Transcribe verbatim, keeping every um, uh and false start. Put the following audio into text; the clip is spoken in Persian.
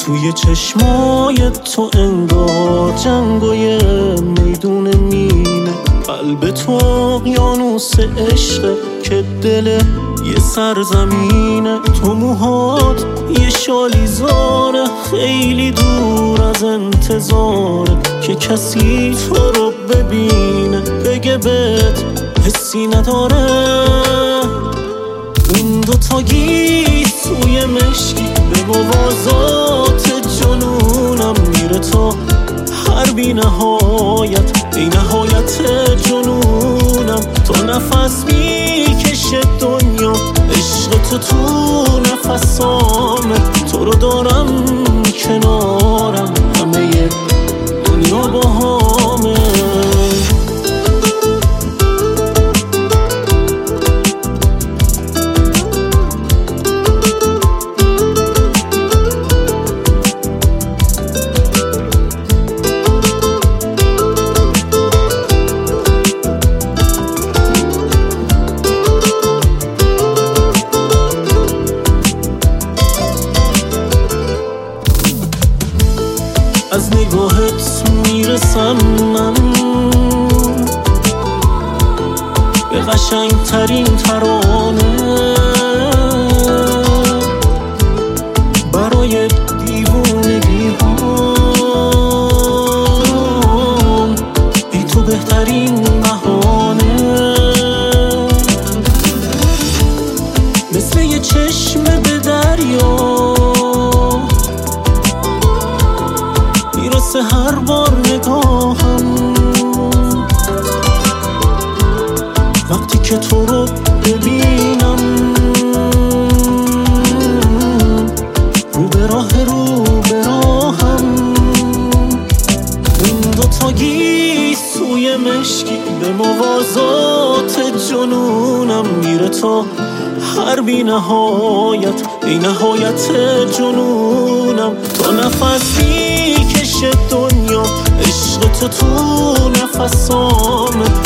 توی چشمای تو انگار جنگای میدون مینه. قلب تو اقیانوس عشقه که دل یه سرزمینه. تو موهات یه شالیزاره خیلی دور از انتظاره که کسی تو رو ببینه بگه بهت حسی نداره. اون دوتا گیسوی مشکی به موازات جنونم میره تا هر بی نهایت ای نهایت جنونم. تا نفس میکشه دنیا عشق تو تو نفسامه. تو رو دارم کنارم همه دنیا با همه. از نگاهت میرسم من به قشنگ ترین ترانه. برای دیوونگی هم بی تو بهترین بهانه. مثل یه چشم به دریا میرسه هر بار نگاهم وقتی که تو رو ببینم. رو به راه رو به راهم اون دوتا گیسوی مشکی به موازات جنونم میره تا هر بی نهایت ای نهایت جنونم. تا نفسی کشه دنیا عشق تو تو نفسامه.